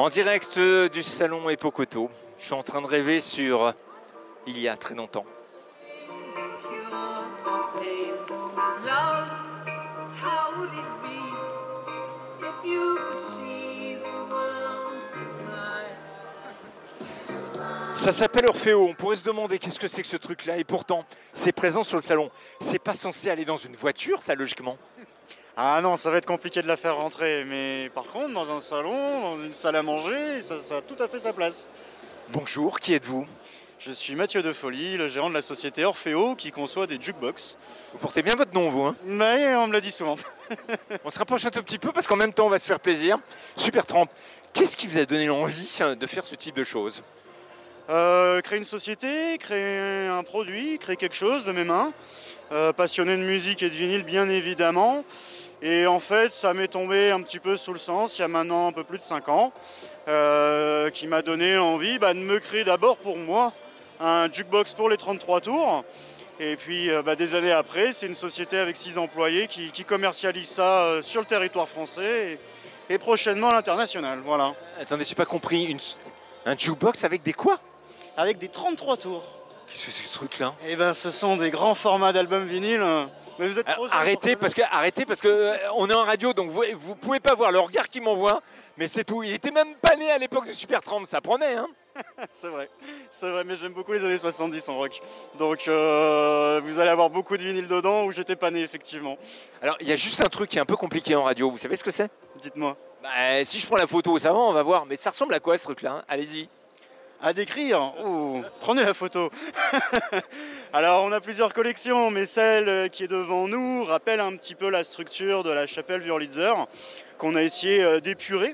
En direct du salon Epocoto, je suis en train de rêver sur il y a très longtemps. Ça s'appelle Orfeo, on pourrait se demander qu'est-ce que c'est que ce truc-là, et pourtant, c'est présent sur le salon. C'est pas censé aller dans une voiture, ça, logiquement? Ah non, ça va être compliqué de la faire rentrer, mais par contre, dans un salon, dans une salle à manger, ça a tout à fait sa place. Bonjour, qui êtes-vous? Je suis Mathieu Defolie, le gérant de la société Orfeo qui conçoit des jukebox. Vous portez bien votre nom, vous, hein? Mais on me l'a dit souvent. On se rapproche un tout petit peu parce qu'en même temps, on va se faire plaisir. Super Tramp, qu'est-ce qui vous a donné l'envie de faire ce type de choses? Créer une société, créer un produit, créer quelque chose de mes mains. Passionné de musique et de vinyle, bien évidemment. Et en fait, ça m'est tombé un petit peu sous le sens, il y a maintenant un peu plus de 5 ans, qui m'a donné envie de me créer d'abord pour moi un jukebox pour les 33 tours. Et puis des années après, c'est une société avec 6 employés qui commercialise ça sur le territoire français et prochainement à l'international. Voilà. Attendez, j'ai pas compris. Un jukebox avec des quoi? Avec des 33 tours. Qu'est-ce que c'est que ce truc-là? Eh ben, ce sont des grands formats d'albums vinyles. Mais vous êtes trop jeune arrêtez parce que on est en radio, donc vous pouvez pas voir le regard qu'il m'envoie, mais c'est tout. Il était même pas né à l'époque de Super Tramp, ça prenait, hein? C'est vrai, mais j'aime beaucoup les années 70 en rock. Donc vous allez avoir beaucoup de vinyles dedans où j'étais pas né, effectivement. Alors, il y a juste un truc qui est un peu compliqué en radio, vous savez ce que c'est? Dites-moi. Si je prends la photo, ça va, on va voir, mais ça ressemble à quoi ce truc-là, hein? Allez-y. À décrire? Oh, prenez la photo. Alors on a plusieurs collections, mais celle qui est devant nous rappelle un petit peu la structure de la chapelle Wurlitzer qu'on a essayé d'épurer.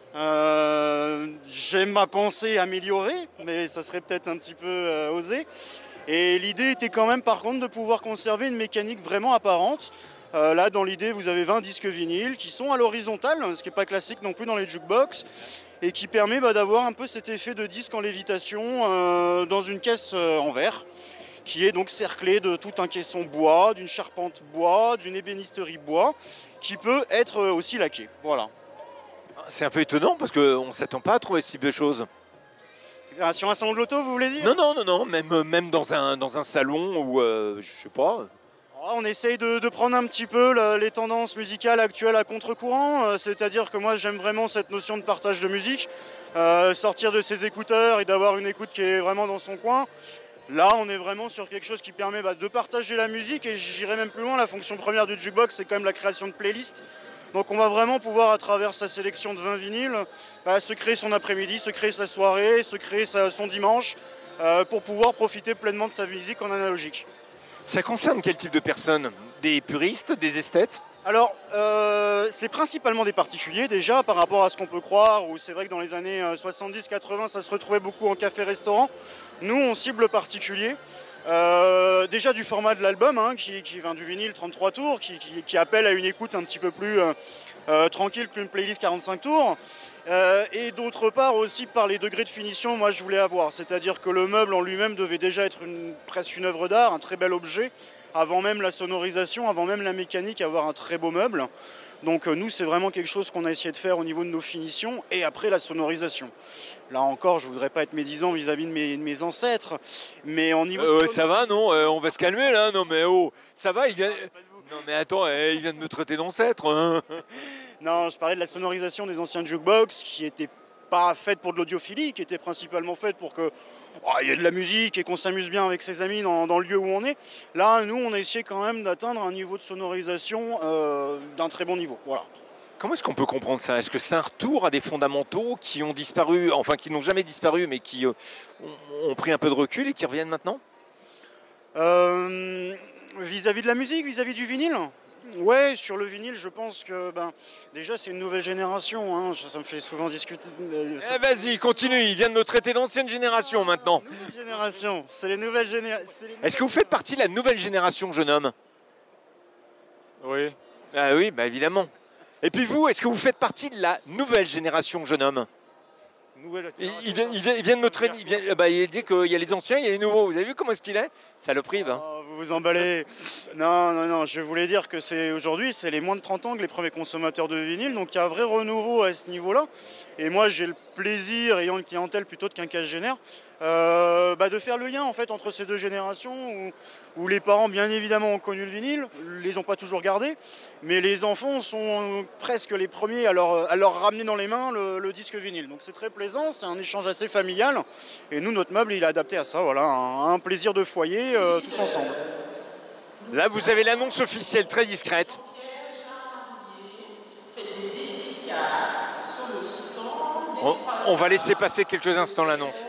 J'aime ma pensée améliorée, mais ça serait peut-être un petit peu osé. Et l'idée était quand même par contre de pouvoir conserver une mécanique vraiment apparente. Là dans l'idée vous avez 20 disques vinyles qui sont à l'horizontale, ce qui n'est pas classique non plus dans les jukebox, et qui permet d'avoir un peu cet effet de disque en lévitation dans une caisse en verre, qui est donc cerclée de tout un caisson bois, d'une charpente bois, d'une ébénisterie bois, qui peut être aussi laqué. Voilà. C'est un peu étonnant parce qu'on ne s'attend pas à trouver ce type de choses. Sur un salon de l'auto, vous voulez dire? Non, même dans un salon où, je sais pas... On essaye de prendre un petit peu les tendances musicales actuelles à contre-courant, c'est-à-dire que moi j'aime vraiment cette notion de partage de musique, sortir de ses écouteurs et d'avoir une écoute qui est vraiment dans son coin. Là on est vraiment sur quelque chose qui permet de partager la musique, et j'irai même plus loin, la fonction première du jukebox c'est quand même la création de playlists. Donc on va vraiment pouvoir, à travers sa sélection de 20 vinyles, se créer son après-midi, se créer sa soirée, se créer son dimanche, pour pouvoir profiter pleinement de sa musique en analogique. Ça concerne quel type de personnes? Des puristes, des esthètes? Alors, c'est principalement des particuliers déjà, par rapport à ce qu'on peut croire, où c'est vrai que dans les années 70-80, ça se retrouvait beaucoup en café-restaurant. Nous, on cible le particulier. Déjà du format de l'album, qui vient du vinyle 33 tours, qui appelle à une écoute un petit peu plus tranquille qu'une playlist 45 tours. Et d'autre part aussi par les degrés de finition, moi je voulais avoir. C'est-à-dire que le meuble en lui-même devait déjà être presque une œuvre d'art, un très bel objet, avant même la sonorisation, avant même la mécanique, avoir un très beau meuble. Donc nous, c'est vraiment quelque chose qu'on a essayé de faire au niveau de nos finitions, et après la sonorisation. Là encore, je voudrais pas être médisant vis-à-vis de mes ancêtres, mais en niveau... Ça va, non? On va se calmer là, non mais ça va, il vient... Non mais attends, il vient de me traiter d'ancêtre, hein. Non, je parlais de la sonorisation des anciens jukebox, qui n'était pas faite pour de l'audiophilie, qui était principalement faite pour que il y ait de la musique et qu'on s'amuse bien avec ses amis dans le lieu où on est. Là, nous, on a essayé quand même d'atteindre un niveau de sonorisation d'un très bon niveau. Voilà. Comment est-ce qu'on peut comprendre ça? Est-ce que c'est un retour à des fondamentaux qui ont disparu, enfin qui n'ont jamais disparu, mais qui ont pris un peu de recul et qui reviennent maintenant? Vis-à-vis de la musique, vis-à-vis du vinyle? Ouais, sur le vinyle, je pense que déjà c'est une nouvelle génération, ça me fait souvent discuter. Vas-y, continue, il vient de me traiter d'ancienne génération maintenant. Nouvelle génération, c'est les nouvelles générations. Est-ce que vous faites partie de la nouvelle génération, jeune homme? Oui. Ah oui, évidemment. Et puis vous, est-ce que vous faites partie de la nouvelle génération, jeune homme? Nouvelle Il vient de me traîner. Il dit qu'il y a les anciens, il y a les nouveaux. Vous avez vu comment est-ce qu'il est? Saloperie, va. Oh, vous vous emballez. Non, non, non, je voulais dire que c'est aujourd'hui, c'est les moins de 30 ans que les premiers consommateurs de vinyle, donc il y a un vrai renouveau à ce niveau-là. Et moi, j'ai le plaisir, ayant une clientèle plutôt de quinquagénaire, de faire le lien en fait entre ces deux générations où les parents, bien évidemment, ont connu le vinyle, les ont pas toujours gardés, mais les enfants sont presque les premiers à leur ramener dans les mains le disque vinyle. Donc c'est très plaisant, c'est un échange assez familial. Et nous, notre meuble, il est adapté à ça, voilà, un plaisir de foyer tous ensemble. Là, vous avez l'annonce officielle très discrète. On va laisser passer quelques instants l'annonce.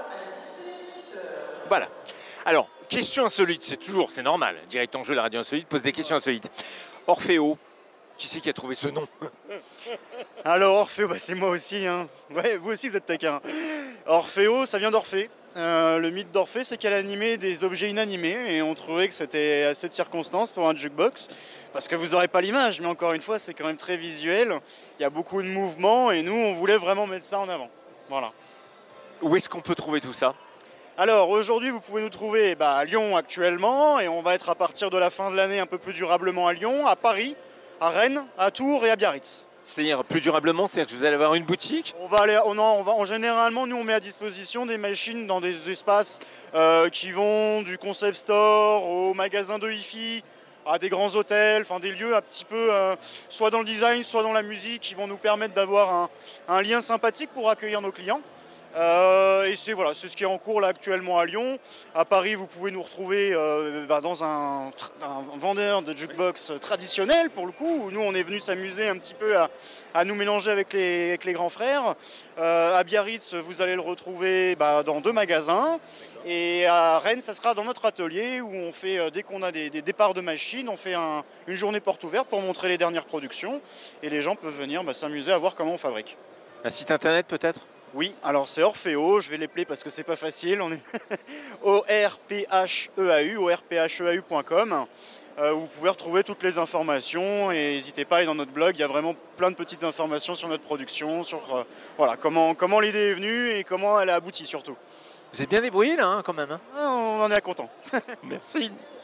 Voilà. Alors, question insolite, c'est normal. Direct en jeu, la radio insolite pose des questions insolites. Orfeo, qui c'est qui a trouvé ce nom? Alors Orfeo, c'est moi aussi, hein. Ouais, vous aussi vous êtes taquin. Orfeo, ça vient d'Orphée. Le mythe d'Orphée, c'est qu'elle animait des objets inanimés et on trouvait que c'était assez de circonstance pour un jukebox. Parce que vous n'aurez pas l'image, mais encore une fois, c'est quand même très visuel. Il y a beaucoup de mouvements et nous, on voulait vraiment mettre ça en avant. Voilà. Où est-ce qu'on peut trouver tout ça? Alors aujourd'hui, vous pouvez nous trouver à Lyon actuellement et on va être à partir de la fin de l'année un peu plus durablement à Lyon, à Paris, à Rennes, à Tours et à Biarritz. C'est-à-dire plus durablement, c'est-à-dire que vous allez avoir une boutique? Généralement, nous on met à disposition des machines dans des espaces qui vont du concept store au magasin de hi-fi, à des grands hôtels, enfin des lieux un petit peu soit dans le design, soit dans la musique, qui vont nous permettre d'avoir un lien sympathique pour accueillir nos clients. Et c'est ce qui est en cours là actuellement à Lyon. À Paris, vous pouvez nous retrouver dans un vendeur de jukebox traditionnel pour le coup, où nous on est venu s'amuser un petit peu à nous mélanger avec les grands frères. À Biarritz, vous allez le retrouver dans 2 magasins. Et à Rennes, ça sera dans notre atelier où on fait, dès qu'on a des départs de machines, on fait une journée porte ouverte pour montrer les dernières productions. Et les gens peuvent venir s'amuser à voir comment on fabrique. Un site internet peut-être? Oui, alors c'est Orfeo, je vais l'épeler parce que c'est pas facile, on est ORPHEAU, orpheu.com. Vous pouvez retrouver toutes les informations et n'hésitez pas à aller dans notre blog, il y a vraiment plein de petites informations sur notre production, sur comment l'idée est venue et comment elle a abouti surtout. Vous êtes bien débrouillé là quand même. On en est content. Merci.